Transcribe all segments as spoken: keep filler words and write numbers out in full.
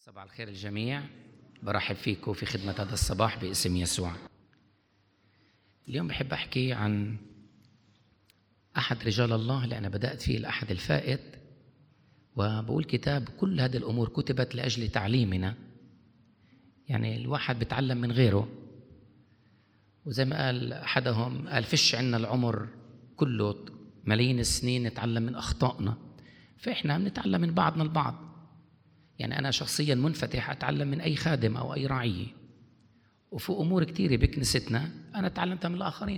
صباح الخير الجميع. برحب فيكم في خدمة هذا الصباح باسم يسوع. اليوم بحب أحكي عن أحد رجال الله اللي أنا بدأت فيه الأحد الفائت، وبقول كتاب كل هذه الأمور كتبت لأجل تعليمنا. يعني الواحد بيتعلم من غيره، وزي ما قال أحدهم قال فيش عنا العمر كله ملايين السنين نتعلم من أخطائنا، فإحنا بنتعلم من بعضنا البعض. يعني أنا شخصياً منفتح أتعلم من أي خادم أو أي رعية، وفي أمور كتيرة بكنيستنا أنا تعلمتها من الآخرين.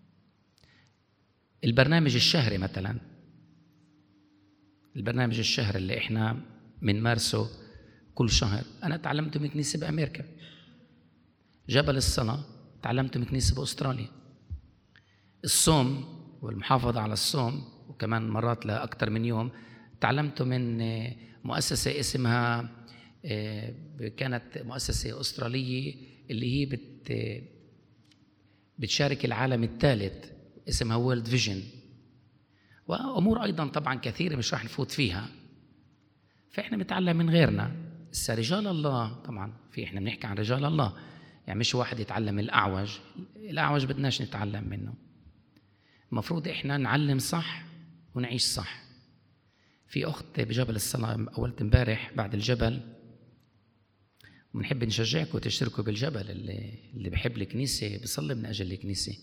البرنامج الشهري مثلاً، البرنامج الشهري اللي إحنا بنمارسه كل شهر أنا تعلمته من كنيسة بأمريكا. جبل الصلاة تعلمته من كنيسة بأستراليا. الصوم والمحافظة على الصوم وكمان مرات لأكثر من يوم تعلمته من مؤسسة اسمها كانت مؤسسة أسترالية اللي هي بت بتشارك العالم الثالث اسمها وورلد فيجن، وأمور أيضا طبعا كثيرة مش راح نفوت فيها. فإحنا بنتعلم من غيرنا. بس رجال الله طبعا في إحنا بنحكي عن رجال الله، يعني مش واحد يتعلم الأعوج، الأعوج بدناش نتعلم منه. المفروض إحنا نعلم صح ونعيش صح. في أخت بجبل الصلاة أولت امبارح بعد الجبل، ونحب نشجعكم تشتركوا بالجبل. اللي اللي بحب الكنيسة بيصلي من أجل الكنيسة.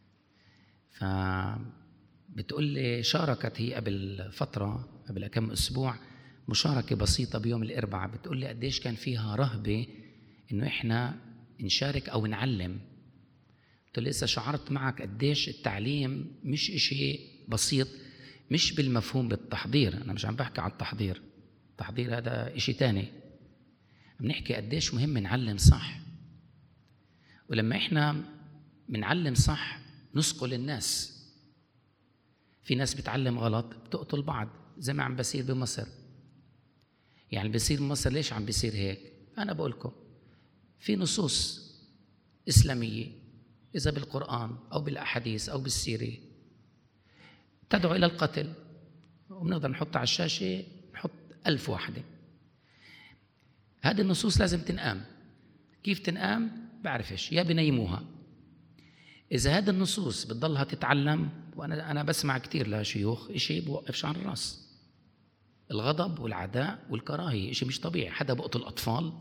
فبتقول لي شاركت هي قبل فترة قبل كم أسبوع مشاركة بسيطة بيوم الأربعاء، بتقول لي قديش كان فيها رهبة إنه إحنا نشارك أو نعلم. قلت له لسه شعرت معك قديش التعليم مش إشي بسيط، مش بالمفهوم بالتحضير. أنا مش عم بحكي عن التحضير، التحضير هذا إشي تاني. بنحكي قديش مهم نعلم صح، ولما إحنا بنعلم صح نسقل الناس. في ناس بتعلم غلط بتقتل بعض زي ما عم بصير بمصر. يعني بيصير بمصر ليش عم بيصير هيك؟ أنا بقولكم في نصوص إسلامية إذا بالقرآن أو بالأحاديث أو بالسيرة تدعو إلى القتل، وبنقدر نحط على الشاشة نحط ألف واحدة. هذه النصوص لازم تنقام. كيف تنقام؟ بعرفش، يا بنيموها. إذا هذه النصوص بتضلها تتعلم، وأنا أنا بسمع كتير لشيوخ إشي بوقفش عن الراس. الغضب والعداء والكراهية إشي مش طبيعي. حدا بقتل أطفال،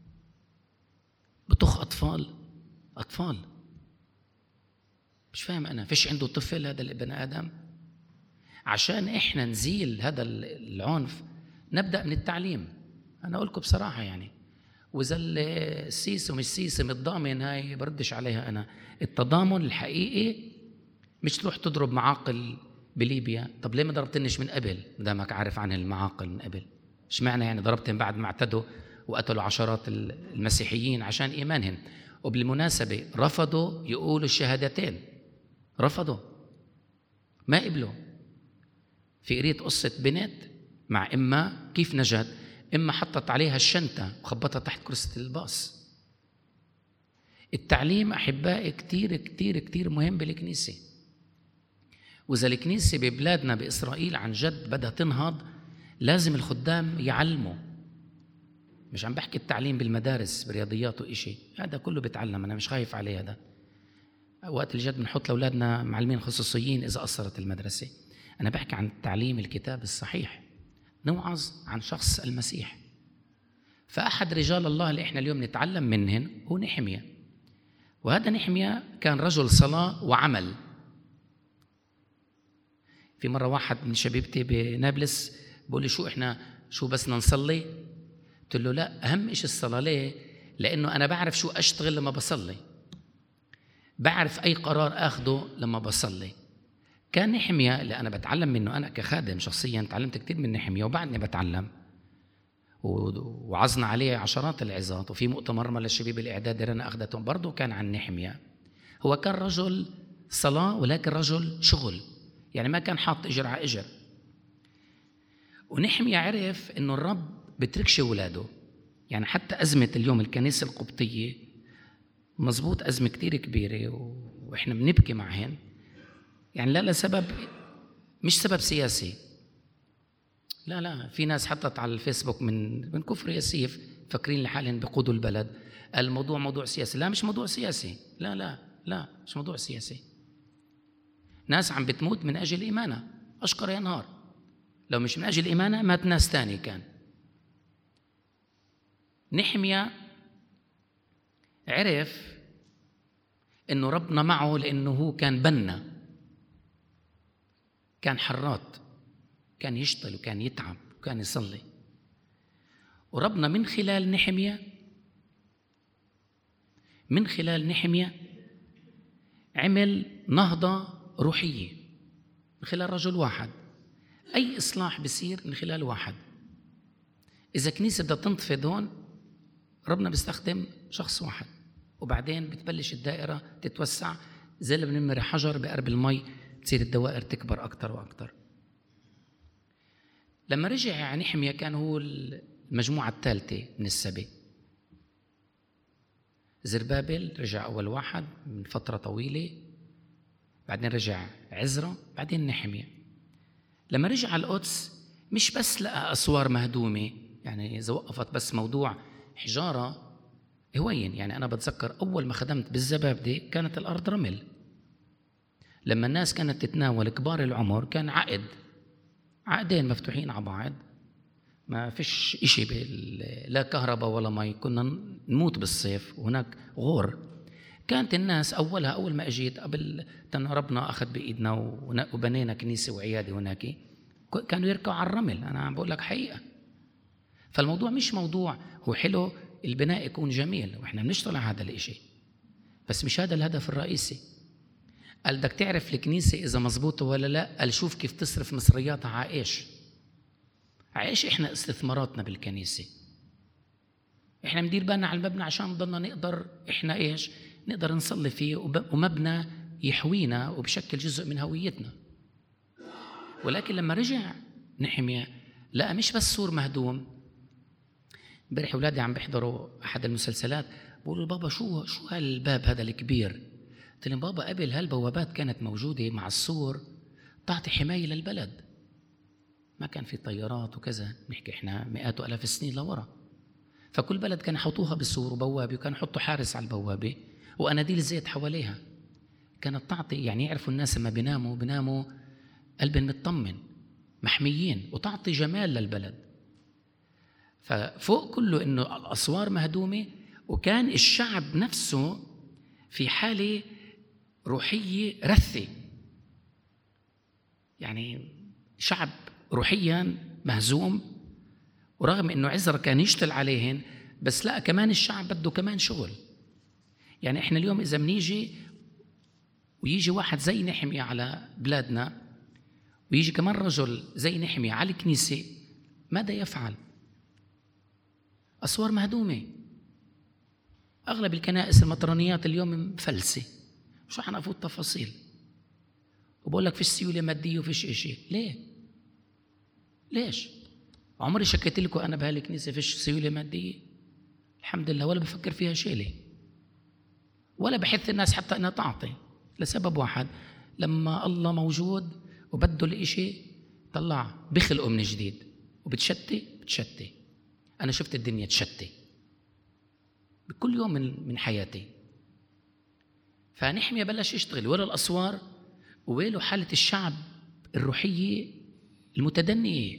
بطخ أطفال أطفال مش فاهم أنا فيش عنده طفل هذا الابن آدم. عشان إحنا نزيل هذا العنف نبدأ من التعليم. أنا أقولكم بصراحة يعني، وإذا السيسي ومش سيسي متضامن هاي بردش عليها أنا. التضامن الحقيقي مش تروح تضرب معاقل بليبيا. طب ليه ما ضربتنش من قبل دامك عارف عن المعاقل من قبل؟ إيش معنى يعني ضربتهم بعد ما اعتدوا وقتلوا عشرات المسيحيين عشان إيمانهم؟ وبالمناسبة رفضوا يقولوا الشهادتين، رفضوا ما قبلوا. في قريت قصة بنت مع إما كيف نجت؟ إما حطت عليها الشنطة وخبطها تحت كرسي الباص. التعليم أحبائي كتير كتير كتير مهم بالكنيسة. وإذا الكنيسة ببلادنا بإسرائيل عن جد بدها تنهض لازم الخدام يعلموا. مش عم بحكي التعليم بالمدارس برياضيات وإشي، هذا كله بتعلم، أنا مش خايف عليه. هذا وقت الجد بنحط لأولادنا معلمين خصوصيين إذا قصرت المدرسة. أنا بحكي عن تعليم الكتاب الصحيح، نوعظ عن شخص المسيح. فأحد رجال الله اللي إحنا اليوم نتعلم منهن هو نحميا. وهذا نحميا كان رجل صلاة وعمل. في مرة واحد من شبيبتي بنابلس بقول لي شو إحنا شو بسنا نصلي؟ قلت له لا، أهم إشي الصلاة. ليه؟ لأنه أنا بعرف شو أشتغل لما بصلي، بعرف أي قرار أخده لما بصلي. كان نحميا اللي أنا بتعلم منه، أنا كخادم شخصياً تعلمت كتير من نحميا وبعدني بتعلم، وعظنا عليه عشرات العظات. وفي مؤتمر مرة للشباب الإعداد أنا أخذتهم برضو كان عن نحميا. هو كان رجل صلاة ولكن رجل شغل، يعني ما كان حاط إجر على إجر. ونحميا عرف إنه الرب بتركش ولاده. يعني حتى أزمة اليوم الكنيسة القبطية مزبوط أزمة كتير كبيرة وإحنا بنبكي معهن، يعني لا لسبب مش سبب سياسي. لا لا في ناس حطت على الفيسبوك من من كفر يسيف فاكرين لحالهم بيقودوا البلد. الموضوع موضوع سياسي. لا، مش موضوع سياسي. لا لا لا مش موضوع سياسي. ناس عم بتموت من أجل إيمانها، أشقر يا نهار. لو مش من أجل إيمانها مات ناس تاني. كان نحميا عرف إنه ربنا معه، لأنه هو كان بنا، كان حراط، كان يشتغل وكان يتعب وكان يصلي. وربنا من خلال نحميا من خلال نحميا عمل نهضة روحية من خلال رجل واحد. أي إصلاح بيصير من خلال واحد. إذا كنيسة بدها تنتفض هون، ربنا بيستخدم شخص واحد، وبعدين بتبلش الدائرة تتوسع زي اللي بنمر حجر بقرب المي، تصير الدوائر تكبر أكتر وأكتر. لما رجع نحميا كان هو المجموعة الثالثة من السبع. زربابل رجع أول واحد من فترة طويلة، بعدين رجع عزرا، بعدين نحميا. لما رجع على القدس مش بس لقى أسوار مهدومة، يعني إذا وقفت بس موضوع حجارة هوين. يعني أنا بتذكر أول ما خدمت بالزبابدة كانت الأرض رمل. لما الناس كانت تتناول كبار العمر كان عقد عقدين مفتوحين على بعض، ما فيش إشي لا كهرباء ولا مي، كنا نموت بالصيف وهناك غور. كانت الناس أولها أول ما أجيت قبل ربنا أخذ بإيدنا وبنينا كنيسة وعيادة هناك، كانوا يركوا على الرمل. أنا عم بقول لك حقيقة. فالموضوع مش موضوع هو حلو البناء يكون جميل وإحنا بنشتغل على هذا الإشي، بس مش هذا الهدف الرئيسي. قال بدك تعرف الكنيسة إذا مزبوطة ولا لا، قال شوف كيف تصرف مصرياتها على إيش. عايش إحنا استثماراتنا بالكنيسة، إحنا مدير بالنا على المبنى عشان نضلنا نقدر إحنا إيش نقدر نصلي فيه، ومبنى يحوينا وبشكل جزء من هويتنا. ولكن لما رجع نحميا لقى مش بس سور مهدوم. امبارح أولادي عم بيحضروا أحد المسلسلات، بقولوا بابا شو شو هالباب هذا الكبير؟ قلت لهم بابا قبل هالبوابات كانت موجودة مع السور تعطي حماية للبلد، ما كان في طيارات وكذا، نحكي إحنا مئات وألاف السنين لورا. فكل بلد كان يحطوها بسور وبوابة، وكان يحطوا حارس على البوابة وأناديل زيت حواليها، كانت تعطي يعني يعرفوا الناس لما بيناموا بيناموا قلبهم مطمن محميين، وتعطي جمال للبلد. ففوق كله إنه الأسوار مهدومة، وكان الشعب نفسه في حالة روحية رثة، يعني شعب روحيا مهزوم. ورغم إنه عزرا كان يشتغل عليهن، بس لا كمان الشعب بده كمان شغل. يعني إحنا اليوم إذا منيجي ويجي واحد زي نحميا على بلادنا، ويجي كمان رجل زي نحميا على الكنيسة، ماذا يفعل؟ أسوار مهدومة. أغلب الكنائس المطرانيات اليوم مفلسة، مش رح نفوت تفاصيل، وبقول لك فيش سيولة مادية وفيش إشي. ليه؟ ليش؟ عمري شكيت لكم أنا بهالكنيسة فيش سيولة مادية؟ الحمد لله، ولا بفكر فيها شيء. ليه؟ ولا بحث الناس حتى أنها تعطي، لسبب واحد، لما الله موجود وبده الإشي طلع بخلقه من جديد، وبتشتي بتشتي. أنا شفت الدنيا تشتي بكل يوم من من حياتي. فنحميا بلش يشتغل ورا الأسوار، وويله حالة الشعب الروحية المتدنية.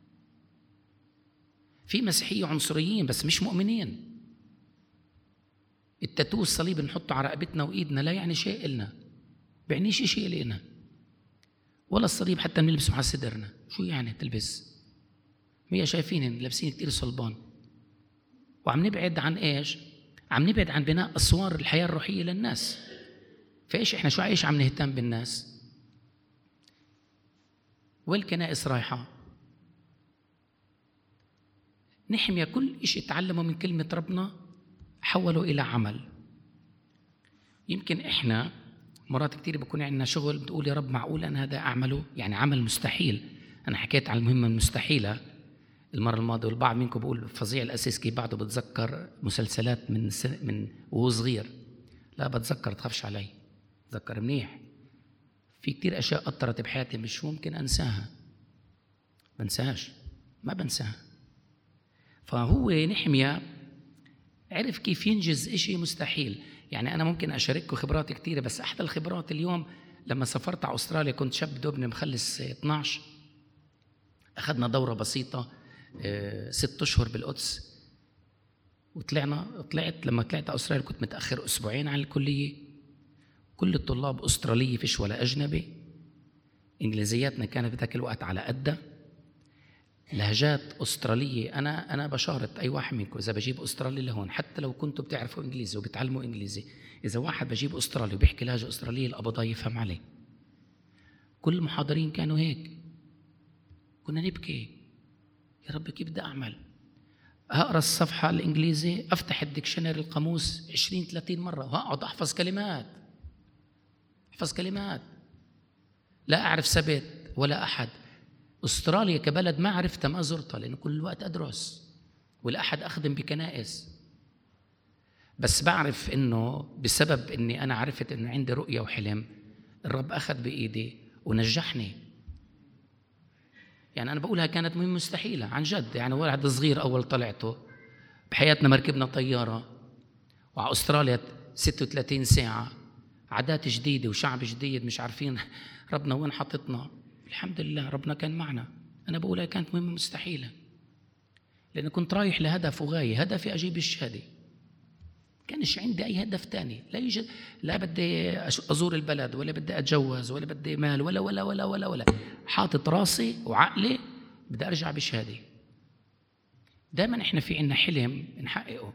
في مسيحية عنصريين بس مش مؤمنين. التاتو الصليب نحطه على رقبتنا وإيدنا لا يعني شيء إلنا، بيعنيش شيء لنا. ولا الصليب حتى نلبسه على صدرنا، شو يعني تلبس؟ مية شايفين لابسين كتير صلبان. وعم نبعد عن إيش؟ عم نبعد عن بناء أسوار الحياة الروحية للناس. فإيش إحنا شو عايش عم نهتم بالناس؟ والكنائس رايحة. نحميا كل إشي تعلموا من كلمة ربنا حولوا إلى عمل. يمكن إحنا مرات كتير بكون عندنا شغل بتقول يا رب معقول أنا هذا أعمله؟ يعني عمل مستحيل. أنا حكيت عن المهمة المستحيلة المرة الماضية، والبعض منكم بقول فظيع الأساس كيف بعده بتذكر مسلسلات من سن من وهو صغير. لا بتذكر، تخافش علي، بتذكر منيح. في كتير أشياء أثرت بحياتي مش ممكن أنساها، بنساهاش، ما بنساها. فهو نحميا عرف كيف ينجز إشي مستحيل. يعني أنا ممكن أشارككم خبرات كتيرة، بس أحد الخبرات اليوم لما سافرت على أستراليا، كنت شاب دوبني مخلص اثناشر، أخذنا دورة بسيطة ست أشهر بالقدس، وطلعنا طلعت لما طلعت على أستراليا كنت متأخر أسبوعين عن الكلية. كل الطلاب أسترالية، فيش ولا أجنبي. إنجليزياتنا كانت بذاك الوقت على قدها. لهجات أسترالية. أنا أنا بشارط أي واحد منكم إذا بجيب أسترالي لهون، حتى لو كنتوا بتعرفوا إنجليزي وبتعلموا إنجليزي، إذا واحد بجيب أسترالي وبيحكي لهجة أسترالية القبضاء يفهم عليه. كل المحاضرين كانوا هيك، كنا نبكي يا رب كيف بدي أعمل. أقرأ الصفحة الإنجليزي، أفتح الديكشنري القاموس عشرين ثلاثين مرة وأقعد أحفظ كلمات أحفظ كلمات لا أعرف سبت ولا أحد. أستراليا كبلد ما عرفتها، ما زرتها، لأنه كل الوقت أدرس والأحد أخدم بكنائس. بس بعرف إنه بسبب إني أنا عرفت إنه عندي رؤية وحلم، الرب أخذ بإيدي ونجحني. يعني أنا بقولها كانت مهمة مستحيلة عن جد. يعني واحد صغير أول طلعته بحياتنا، مركبنا طيارة وعلى أستراليا ستة وثلاثين ساعة، عادات جديدة وشعب جديد، مش عارفين ربنا وين حطتنا. الحمد لله ربنا كان معنا. أنا بقولها كانت مهمة مستحيلة، لأن كنت رايح لهدف وغاية. هدفي أجيب الشهادة، كانش عندي أي هدف تاني. لا يوجد، لا بدي أزور البلد، ولا بدي أتجوز، ولا بدي مال، ولا ولا ولا ولا ولا حاطط راسي وعقلي بدي أرجع بشهادة. دائما إحنا في عنا حلم نحققه.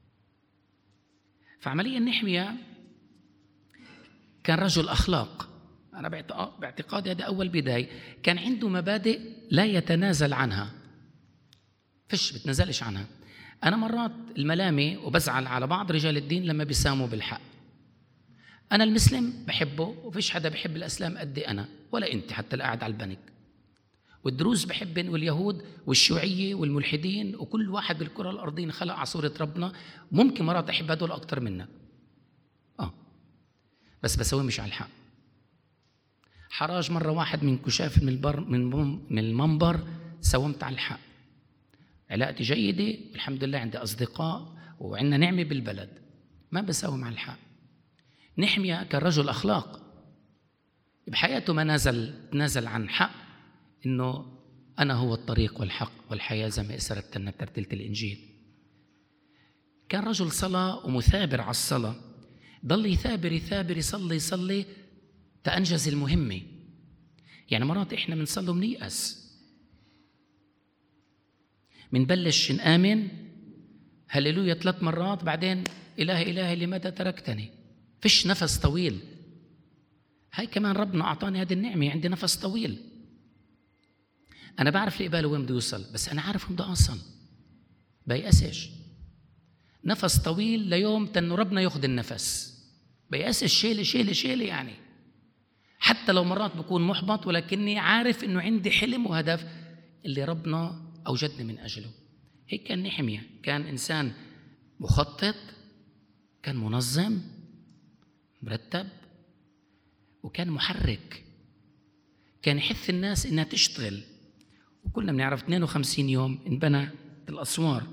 فعمليا نحمية كان رجل أخلاق. أنا باعتقادي هذا أول بداية، كان عنده مبادئ لا يتنازل عنها، فيش بتنزلش عنها. أنا مرات الملامي وبزعل على بعض رجال الدين لما بيساموا بالحق. أنا المسلم بحبه، وفيش حدا بحب الأسلام قدي أنا ولا أنت حتى القاعد على البنك. والدروز بحبن، واليهود والشيوعية والملحدين، وكل واحد بالكرة الأرضية خلق على صورة ربنا. ممكن مرات أحب هدول أكتر منك، آه بس بسوي مش على الحق. حراج مرة واحد منكم شاف من البر من المنبر سومت على الحق. علاقتي جيدة الحمد لله، عندي أصدقاء وعندنا نعمة بالبلد، ما بساوم على الحق. نحمية كان رجل أخلاق، بحياته ما نازل نازل عن حق، إنه أنا هو الطريق والحق والحياة زي ما أسرت لنا بترتيلة الإنجيل. كان رجل صلاة ومثابر على الصلاة، ضل يثابر يثابر يصلي يصلي تأنجز المهمة. يعني مرات إحنا بنصلي وبنيأس، منبلش نآمن هللويا ثلاث مرات، بعدين إله إلهي لماذا تركتني؟ فيش نفس طويل. هاي كمان ربنا أعطاني هذه النعمة، عندي نفس طويل. أنا بعرف القبال وين بده يوصل، بس أنا عارف وين بده أوصل، بيأسش. نفس طويل ليوم تنو ربنا ياخذ النفس، بيأسش شيلي شيلي شيلي. يعني حتى لو مرات بكون محبط، ولكني عارف إنه عندي حلم وهدف اللي ربنا أوجدني من أجله. هيك كان نحمية، كان إنسان مخطط، كان منظم مرتب، وكان محرك، كان يحث الناس إنها تشتغل. وكلنا بنعرف اثنين وخمسين يوم انبنى الأسوار.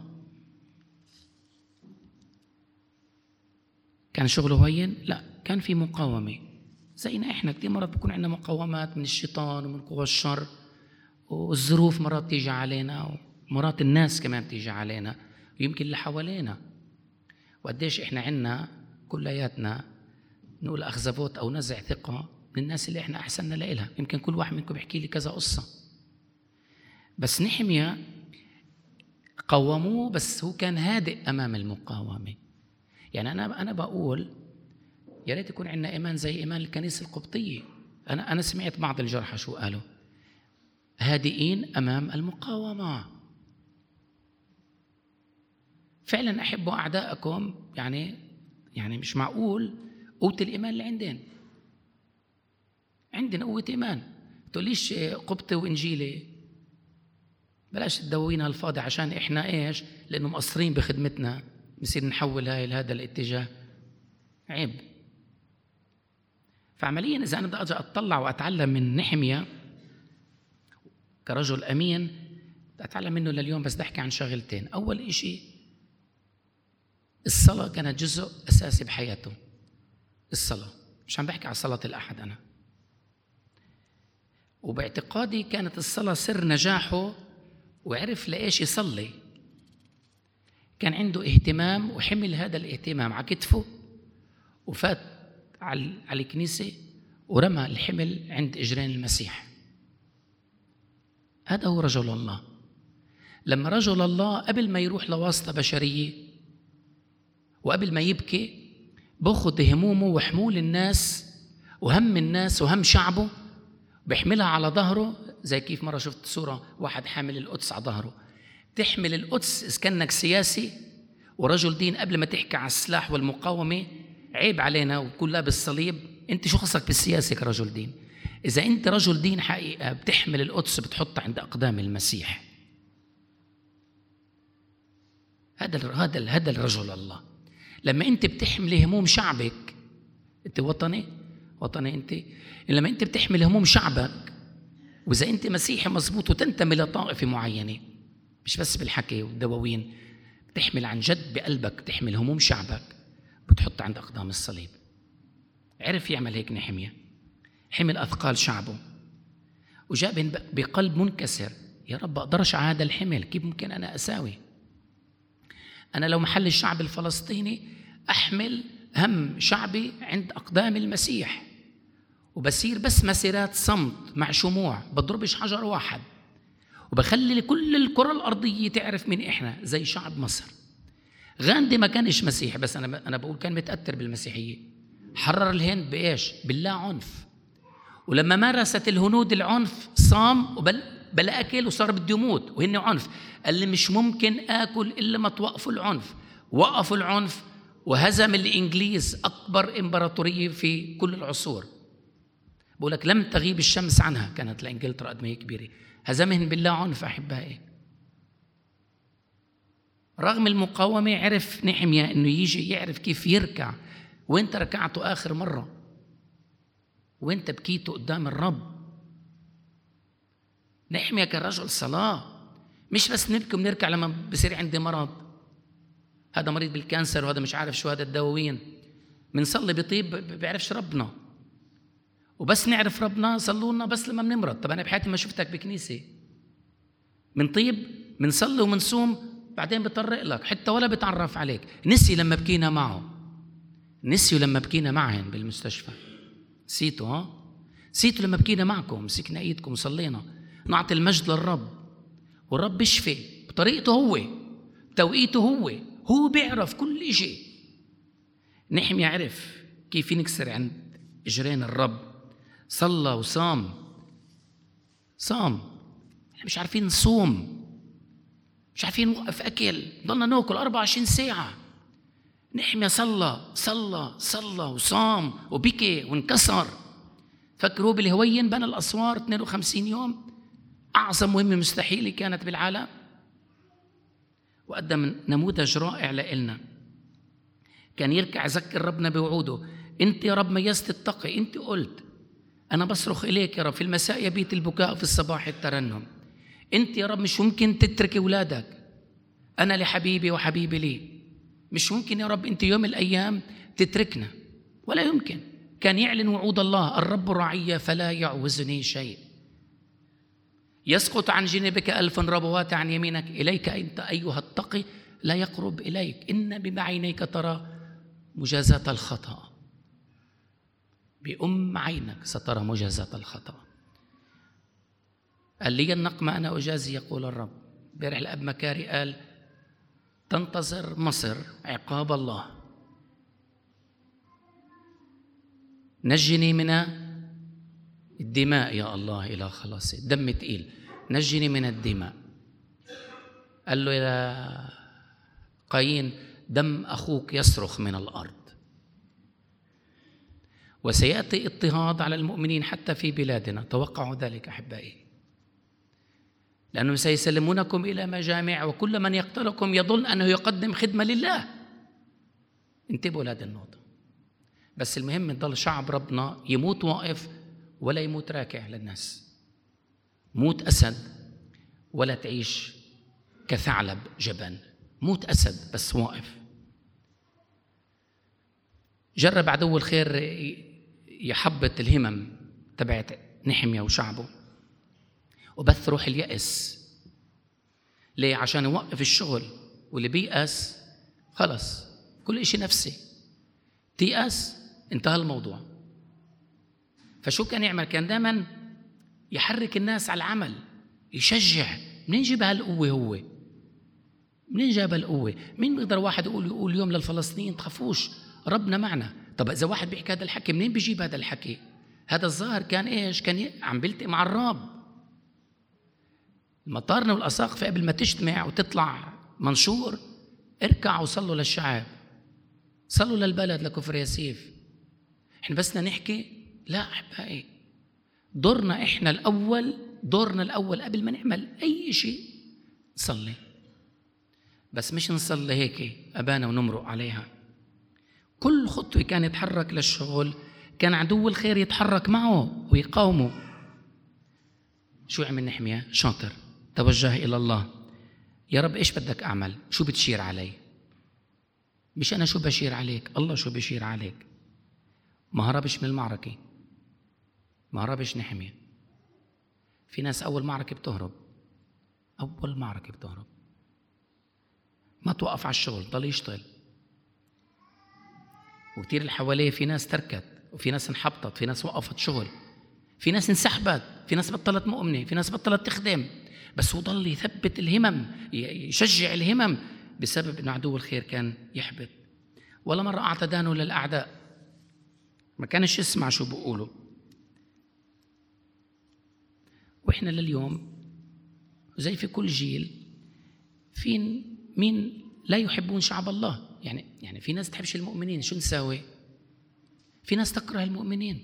كان شغله هين؟ لا، كان في مقاومة. زينا إحنا كتير مرات بيكون عندنا مقاومات من الشيطان ومن قوى الشر، والظروف مرات تيجي علينا، ومرات الناس كمان تيجي علينا، ويمكن اللي حوالينا. وقديش إحنا عنا كلياتنا نقول أخزبوت أو نزع ثقة من الناس اللي إحنا أحسننا لإلها. يمكن كل واحد منكم بيحكي لي كذا قصة، بس نحمية قاوموه، بس هو كان هادئ أمام المقاومة. يعني أنا أنا بقول يا ريت يكون عندنا إيمان زي إيمان الكنيسة القبطية. أنا أنا سمعت بعض الجرحى شو قالوا، هادئين أمام المقاومة. فعلا أحبوا أعدائكم. يعني يعني مش معقول قوة الإيمان اللي عندنا. عندنا قوة إيمان. تقوليش قبطي وإنجيلي، بلاش تدوينا الفاضي عشان إحنا إيش، لأنه مقصرين بخدمتنا نصير نحول هاي لهذا الاتجاه. عيب. فعمليا إذا أنا بدي أجي أطلع وأتعلم من نحمية كرجل أمين، أتعلم منه لليوم، بس بدي أحكي عن شغلتين. أول إشي الصلاة كانت جزء أساسي بحياته. الصلاة، مش عم بحكي على صلاة الأحد أنا. وباعتقادي كانت الصلاة سر نجاحه، وعرف لإيش يصلي. كان عنده اهتمام وحمل هذا الاهتمام على كتفه وفات على الكنيسة ورمى الحمل عند إجرين المسيح. هذا هو رجل الله. لما رجل الله قبل ما يروح لواسطة بشرية وقبل ما يبكي بأخذ همومه وحمول الناس وهم الناس وهم شعبه بيحملها على ظهره. زي كيف مرة شفت صورة واحد حامل القدس على ظهره. تحمل القدس إذا كأنك سياسي ورجل دين، قبل ما تحكي على السلاح والمقاومة عيب علينا وكل لابس صليب. أنت شو خصك بالسياسة كرجل دين؟ إذا أنت رجل دين حقيقة بتحمل القدس بتحطها عند أقدام المسيح. هذا هذا هذا الرجل الله. لما أنت بتحمل هموم شعبك، أنت وطني وطني أنت. لما أنت بتحمل هموم شعبك، وإذا أنت مسيحي مزبوط وتنتمي لطائفة معينة، مش بس بالحكي والدواوين، بتحمل عن جد بقلبك، تحمل هموم شعبك بتحط عند أقدام الصليب. عرف يعمل هيك نحمية، حمل أثقال شعبه وجاء بقلب منكسر. يا رب أقدرش على هذا الحمل، كيف ممكن أنا أساوي؟ أنا لو محل الشعب الفلسطيني أحمل هم شعبي عند أقدام المسيح، وبصير بس مسيرات صمت مع شموع، بضربش حجر واحد، وبخلي كل الكرة الأرضية تعرف مين إحنا. زي شعب مصر. غاندي ما كانش مسيحي، بس أنا أنا بقول كان متأثر بالمسيحية. حرر الهند بإيش؟ باللا عنف. ولما مارست الهنود العنف صام وبل بلا أكل وصار بده يموت وهن عنف. قال لي مش ممكن آكل إلا ما توقفوا العنف. وقفوا العنف وهزم الإنجليز أكبر إمبراطورية في كل العصور. بقول لك لم تغيب الشمس عنها، كانت لإنجلترا قد ما هي كبيرة. هزمهن بالله عنف أحبائي. رغم المقاومة عرف نحمية إنه يجي يعرف كيف يركع. وانت ركعته آخر مرة؟ وانت بكيته قدام الرب؟ نحمية كرجل صلاة. مش بس نبكي ونركع لما بصير عندي مرض، هذا مريض بالكانسر وهذا مش عارف شو هذا الدواوين. منصلي بطيب بيعرفش ربنا، وبس نعرف ربنا صلوا لنا بس لما بنمرض. طب أنا بحياتي ما شفتك بكنيسة. من طيب منصلي ومنصوم بعدين بيطرق لك حتى ولا بتعرف عليك. نسي لما بكينا معه، نسيوا لما بكينا معهن بالمستشفى. نسيتوا ها؟ نسيتوا لما بكينا معكم، مسكنا ايدكم وصلينا. نعطي المجد للرب، والرب بيشفي بطريقته هو، بتوقيته هو. هو بيعرف كل شيء. نحمي يعرف كيف ينكسر عند إجرين الرب. صلى وصام. صام. احنا مش عارفين نصوم، مش عارفين نوقف أكل، ضلنا ناكل أربعة وعشرين ساعة. نحمي صلى صلى صلى وصام وبكي وانكسر. فكروا بالهوين بنى الأسوار اثنين وخمسين يوم، أعظم مهمة مستحيلة كانت بالعالم، وقدم نموذج رائع لإلنا. كان يركع يذكر ربنا بوعوده. أنت يا رب ميزت التقي، أنت قلت أنا بصرخ إليك يا رب في المساء يبيت البكاء في الصباح الترنم. أنت يا رب مش ممكن تترك أولادك. أنا لحبيبي وحبيبي لي. مش ممكن يا رب أنت يوم الأيام تتركنا، ولا يمكن. كان يعلن وعود الله: الرب رعي فلا يعوزني شيء، يسقط عن جنبك ألف ربوات عن يمينك، إليك أنت أيها التقي لا يقرب إليك، إن بمعينيك ترى مجازات الخطأ، بأم عينك سترى مجازات الخطأ. قال لي النقمة أنا أجازي يقول الرب. بيرح الأب مكاري قال: تنتظر مصر عقاب الله. نجني من الدماء يا الله إلى خلاصي. الدم تقيل، نجني من الدماء. قال له يا قايين: دم أخوك يصرخ من الأرض. وسيأتي اضطهاد على المؤمنين حتى في بلادنا، توقعوا ذلك أحبائي، لأنهم سيسلمونكم إلى مجامع، وكل من يقتلكم يظن أنه يقدم خدمة لله. انتبهوا لهذه النقطة. بس المهم يضل شعب ربنا يموت واقف ولا يموت راكع للناس. موت أسد ولا تعيش كثعلب جبان. موت أسد بس واقف. جرب عدو الخير يحبط الهمم تبعت نحمية وشعبه وبث روح اليأس. ليه؟ عشان يوقف الشغل، واللي بيأس خلص كل إشي نفسي، تيأس انتهى الموضوع. فشو كان يعمل؟ كان دائما يحرك الناس على العمل، يشجع. منين جيب هالقوة؟ هو منين جاب القوة؟ مين بيقدر واحد يقول يقول اليوم للفلسطينيين تخافوش ربنا معنا؟ طب إذا واحد بيحكي هذا الحكي منين بيجيب هذا الحكي؟ هذا الظاهر كان إيش؟ كان عم بيلتقي مع الرب. المطارنة والأساقفة قبل ما تجتمع وتطلع منشور اركعوا وصلوا للشعب، صلوا للبلد لكفر ياسيف. احنا بسنا نحكي؟ لا أحبائي، دورنا احنا الأول، دورنا الأول قبل ما نعمل أي شيء نصلي. بس مش نصلي هيك أبانا ونمرق عليها. كل خطوة كان يتحرك للشغل كان عدو الخير يتحرك معه ويقاومه. شو عمل نحمية؟ شاطر، توجه إلى الله. يا رب إيش بدك أعمل؟ شو بتشير علي؟ مش أنا شو بشير عليك، الله شو بشير عليك. ما هربش من المعركة، ما هربش نحمية. في ناس أول معركة بتهرب، أول معركة بتهرب، ما توقف على الشغل، ضل يشتغل. وكتير اللي حواليه في ناس تركت، وفي ناس انحبطت، في ناس وقفت شغل، في ناس انسحبت، في ناس بطلت مؤمنة، في ناس بطلت تخدم. بس هو ضل يثبت الهمم، يشجع الهمم، بسبب أنه عدو الخير كان يحبط. ولا مرة أعتدانه للأعداء، ما كانش يسمع شو بقوله. وإحنا لليوم زي في كل جيل في مين لا يحبون شعب الله. يعني يعني في ناس تحبش المؤمنين، شو نساوي؟ في ناس تكره المؤمنين.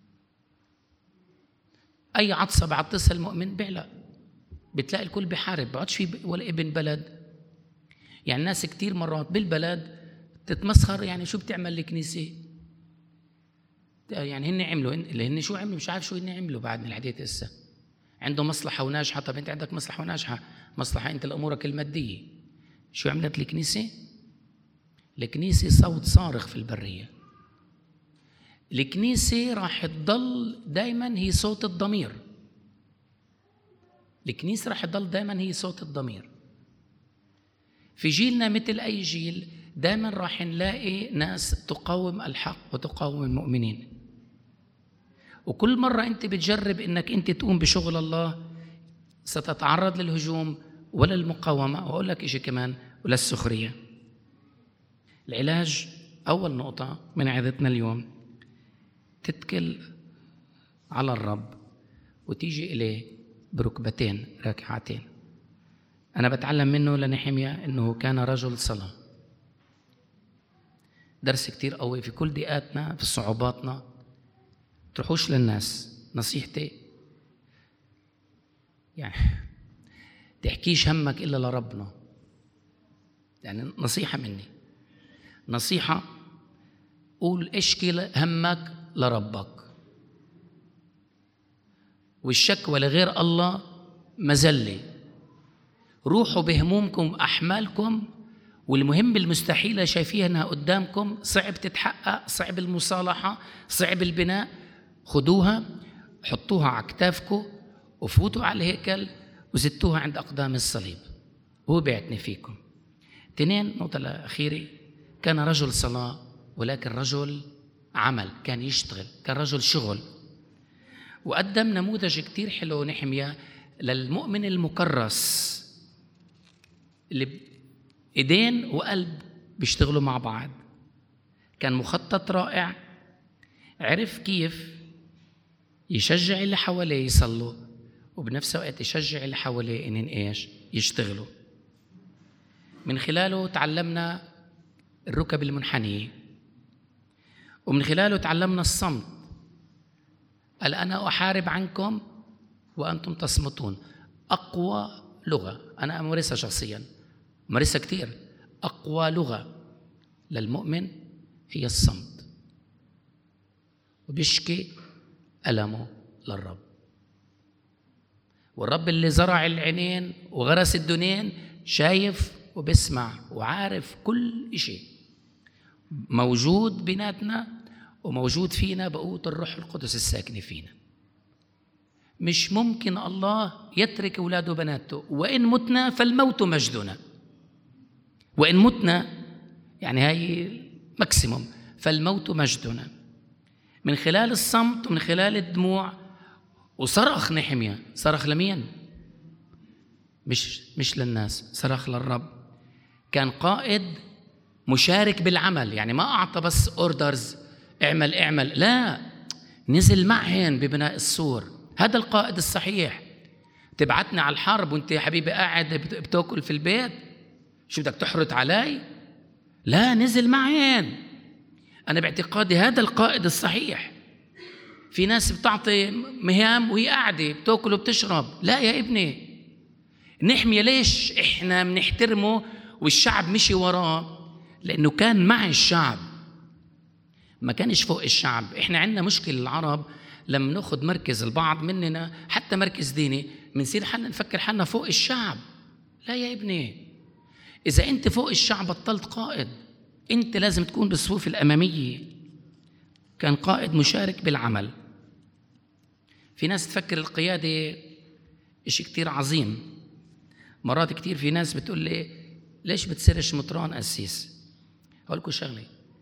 أي عطسة بعطسها المؤمن بعلق، بتلاقي الكل بحارب، بعدش في ولا ابن بلد. يعني ناس كتير مرات بالبلد تتمسخر، يعني شو بتعمل الكنيسة؟ يعني هن عملوا، اللي هن شو عملوا مش عارف شو هن عملوا بعد من الحديث هسه. عنده مصلحة وناجحة. طب أنت عندك مصلحة وناجحة، مصلحة أنت لأمورك المادية. شو عملت الكنيسة؟ الكنيسة صوت صارخ في البرية. الكنيسة راح تضل دايما هي صوت الضمير. الكنيسة راح تضل دايما هي صوت الضمير. في جيلنا مثل أي جيل دايما راح نلاقي ناس تقاوم الحق وتقاوم المؤمنين. وكل مرة أنت بتجرب أنك أنت تقوم بشغل الله ستتعرض للهجوم ولا المقاومة، وأقول لك إشي كمان، ولا السخرية. العلاج أول نقطة من عظتنا اليوم، تتكل على الرب وتيجي إليه بركبتين راكعتين. أنا بتعلم منه لنحمية أنه كان رجل صلاة. درس كتير قوي في كل دقاتنا، في صعوباتنا. تروحوش للناس، نصيحتي يعني تحكيش همك إلا لربنا. يعني نصيحة مني، نصيحة، قول اشكي همك لربك. والشكوى لغير الله مزلة. روحوا بهمومكم أحمالكم، والمهم المستحيلة شايفيها أنها قدامكم، صعب تتحقق، صعب المصالحة، صعب البناء، خدوها حطوها على كتافكم وفوتوا على الهيكل وزتوها عند أقدام الصليب، هو بيعتني فيكم. تنين، نقطة الأخيرة، كان رجل صلاة ولكن رجل عمل، كان يشتغل، كان رجل شغل. وقدم نموذج كتير حلو نحمية للمؤمن المكرس اللي إيدين وقلب بيشتغلوا مع بعض. كان مخطط رائع، عرف كيف يشجع اللي حواليه يصلوا وبنفس الوقت يشجع اللي حواليه إنن إيش يشتغلوا. من خلاله تعلمنا الركب المنحنية، ومن خلاله تعلمنا الصمت. قال أنا أحارب عنكم وأنتم تصمتون. أقوى لغة أنا أمارسها شخصياً، أمارسها كتير. أقوى لغة للمؤمن هي الصمت، وبيشكي ألمه للرب. والرب اللي زرع العينين وغرس الدنين شايف وبسمع وعارف كل شيء، موجود بيناتنا وموجود فينا بقوة الروح القدس الساكنة فينا. مش ممكن الله يترك أولاده وبناته. وإن متنا فالموت مجدنا، وإن متنا يعني هاي ماكسيموم، فالموت مجدنا. من خلال الصمت ومن خلال الدموع. وصرخ نحميا، صرخ لمين؟ مش مش للناس، صرخ للرب. كان قائد مشارك بالعمل، يعني ما أعطى بس أوردرز اعمل اعمل، لا، نزل معهن ببناء السور. هذا القائد الصحيح. تبعتني على الحرب وانت يا حبيبي قاعد بتاكل في البيت، شو بدك تحرط علي؟ لا، نزل معهن. أنا باعتقادي هذا القائد الصحيح. في ناس بتعطي مهام وهي قاعدة بتاكل وبتشرب، لا يا ابني. نحمي ليش إحنا بنحترمه والشعب مشي وراه؟ لأنه كان مع الشعب، ما كانش فوق الشعب. إحنا عندنا مشكلة العرب لما ناخد مركز، البعض مننا حتى مركز ديني منصير حالنا نفكر حالنا فوق الشعب. لا يا ابني، إذا أنت فوق الشعب بطلت قائد، أنت لازم تكون بالصفوف الأمامية. كان قائد مشارك بالعمل. في ناس تفكر القيادة إشي كتير عظيم. مرات كتير في ناس بتقول لي ليش بتصيرش مطران قسيس؟ أقول لكم شغلة،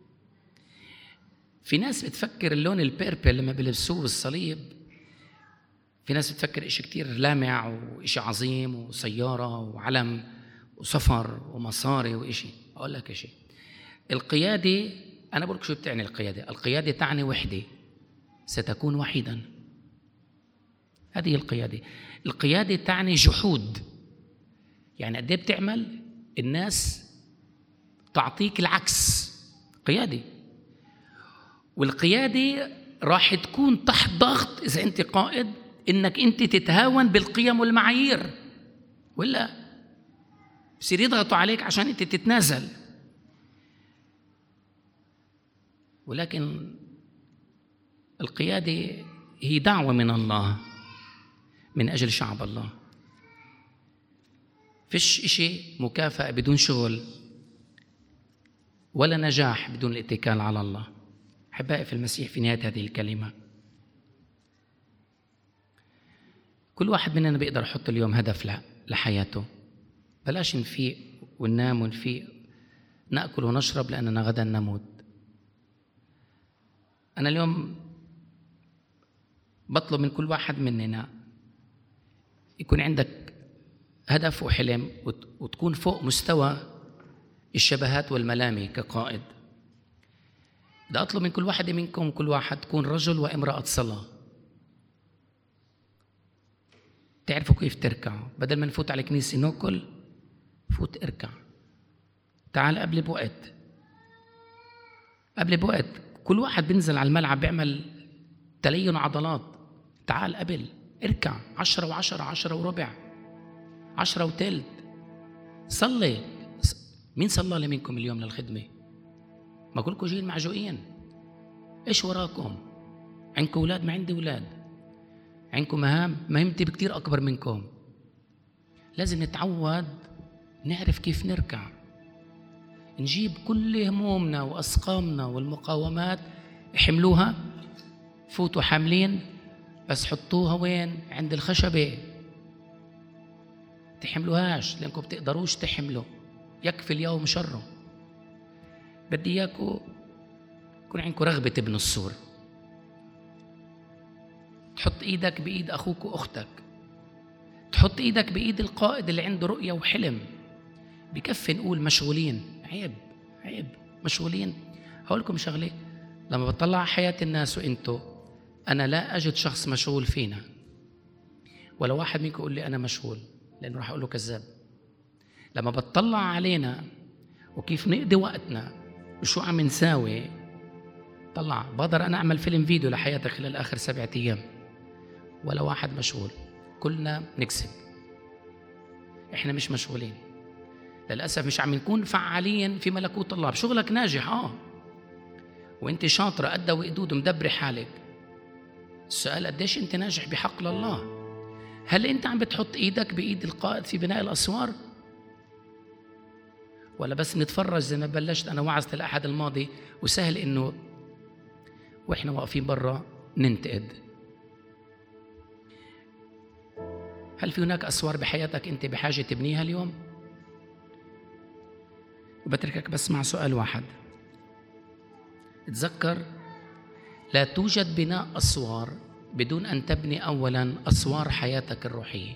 في ناس بتفكر اللون البيربل لما بيلبسوه بالصليب، في ناس بتفكر إشي كتير لامع وإشي عظيم وسيارة وعلم وسفر ومصاري وإشي. أقول لك إشي، القيادة، أنا بقول لك شو بتعني القيادة. القيادة تعني وحدة، ستكون وحيدا. هذه القيادة. القيادة تعني جحود، يعني قد ايه بتعمل الناس تعطيك العكس. قيادة. والقيادة راح تكون تحت ضغط إذا أنت قائد إنك أنت تتهاون بالقيم والمعايير، ولا بصير يضغطوا عليك عشان أنت تتنازل. ولكن القيادة هي دعوة من الله من أجل شعب الله. فيش إشي مكافأة بدون شغل، ولا نجاح بدون الاتكال على الله. أحبائي في المسيح، في نهاية هذه الكلمة، كل واحد مننا بيقدر يحط اليوم هدف لحياته. بلاش نفيق وننام ونفيق نأكل ونشرب لأننا غدا نموت. أنا اليوم بطلب من كل واحد مننا يكون عندك هدف وحلم، وتكون فوق مستوى الشبهات والملامي كقائد. بدي أطلب من كل واحد منكم، كل واحد تكون رجل وامرأة صلاة. تعرفوا كيف تركعوا، بدل ما نفوت على كنيسة ناكل، فوت اركع. تعال قبل بوقت، قبل بوقت كل واحد بينزل على الملعب بيعمل تلين عضلات. تعال قبل اركع، عشرة وعشرة، عشرة وربع، عشرة وتلت. صلي. مين صلى لي منكم اليوم للخدمة؟ ما كلكم جايين معجوقين. ايش وراكم؟ عندكم اولاد؟ ما عندي اولاد. عندكم مهام؟ مهمتي بكتير اكبر منكم. لازم نتعود نعرف كيف نركع، نجيب كل همومنا واسقامنا والمقاومات احملوها، فوتوا حاملين، بس حطوها وين؟ عند الخشبة. تحملوهاش لأنكم بتقدروش تحملوا، يكفي اليوم شره. بدي إياكم يكون عندكم رغبة ابن السور. تحط إيدك بإيد أخوك وأختك، تحط إيدك بإيد القائد اللي عنده رؤية وحلم. بكفي نقول مشغولين، عيب عيب مشغولين. هقول لكم شغلة، لما بطلع على حياة الناس وإنتو، أنا لا أجد شخص مشغول فينا، ولا واحد منكم يقول لي أنا مشغول، لأنه راح أقول له كذاب. لما بتطلع علينا وكيف نقضي وقتنا وشو عم نساوي، طلع بقدر أنا أعمل فيلم فيديو لحياتك خلال آخر سبعة أيام، ولا واحد مشغول. كلنا نكسب. إحنا مش مشغولين للأسف، مش عم نكون فعالين في ملكوت الله. بشغلك ناجح آه وإنت شاطرة قدها وقدود ومدبري حالك. السؤال قديش أنت ناجح بحق الله؟ هل أنت عم بتحط إيدك بإيد القائد في بناء الأسوار؟ ولا بس نتفرج زي ما بلشت أنا وعظت الأحد الماضي، وسهل إنه وإحنا واقفين برا ننتقد. هل في هناك أسوار بحياتك أنت بحاجة تبنيها اليوم؟ وبتركك بس مع سؤال واحد، تذكر لا توجد بناء أسوار بدون أن تبني أولاً أسوار حياتك الروحية.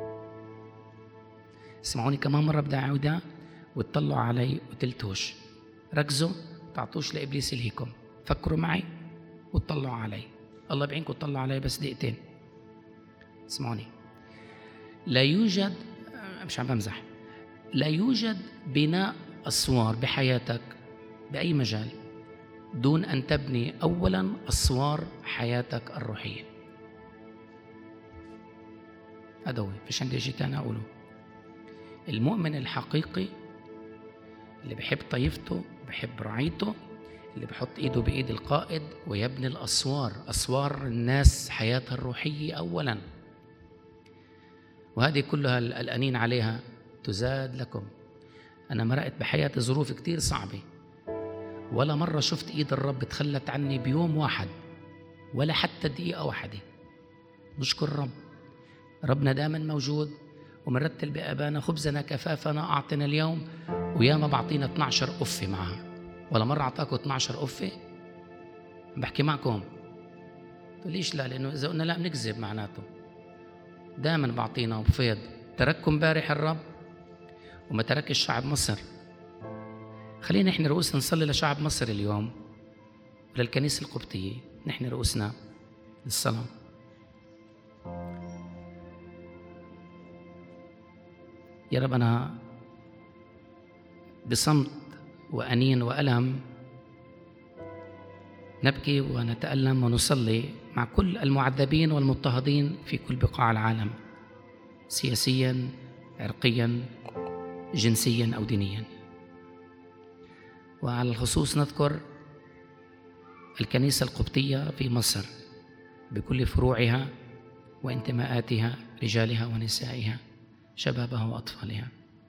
اسمعوني كمان مرة بدي أعودها وتطلعوا علي وتلتوش، ركزوا، تعطوش لإبليس الهيكم، فكروا معي وتطلعوا علي. الله بعينكم تطلعوا علي بس دقيقتين. اسمعوني، لا يوجد، مش عم بمزح، لا يوجد بناء أسوار بحياتك بأي مجال دون أن تبني أولاً أسوار حياتك الروحية. هذا هو، فيش عندي شيء تاني أقوله. المؤمن الحقيقي اللي بحب طائفته، بحب رعيته، اللي بحط إيده بإيد القائد ويبني الأسوار، أسوار الناس حياتها الروحية أولاً، وهذه كلها القلقانين عليها تزاد لكم. أنا مرقت بحياتي ظروف كتير صعبة، ولا مرة شفت إيد الرب تخلت عني بيوم واحد، ولا حتى دقيقة واحدة. نشكر الرب، ربنا دائما موجود، ومرتل بأبانا خبزنا كفافنا أعطنا اليوم، وياما بعطينا اثني عشر قفة معها. ولا مرة أعطاكم اثني عشر قفة؟ بحكي معكم ليش لا؟ لأنه إذا قلنا لا بنكذب معناته. دائما بعطينا وبفيض. ترككم بارح الرب وما ترك الشعب مصر. خلينا نحن رؤوسنا نصلي لشعب مصر اليوم وللكنيسة القبطية، نحن رؤوسنا للصلاة. يا رب أنا بصمت وأنين وألم نبكي ونتألم ونصلي مع كل المعذبين والمضطهدين في كل بقاع العالم، سياسياً، عرقياً، جنسياً أو دينياً. وعلى الخصوص نذكر الكنيسة القبطية في مصر بكل فروعها وانتماءاتها، رجالها ونسائها، شبابها وأطفالها.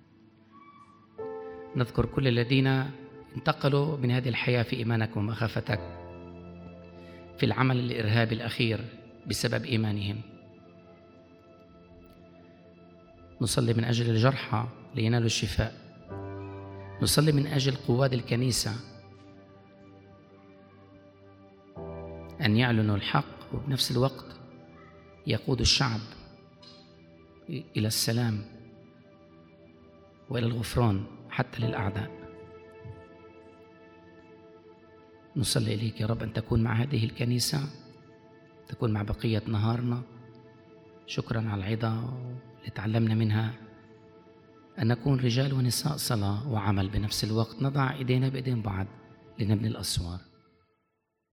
نذكر كل الذين انتقلوا من هذه الحياة في إيمانك ومخافتك في العمل الإرهابي الأخير بسبب إيمانهم. نصلي من أجل الجرحى لينالوا الشفاء. نصلي من أجل قواد الكنيسة أن يعلنوا الحق، وبنفس الوقت يقودوا الشعب إلى السلام وإلى الغفران حتى للأعداء. نصلي إليك يا رب أن تكون مع هذه الكنيسة، تكون مع بقية نهارنا. شكراً على العظة اللي تعلمنا منها أن نكون رجال ونساء صلاة وعمل بنفس الوقت، نضع إيدينا بإيدين بعض لنبني الأسوار.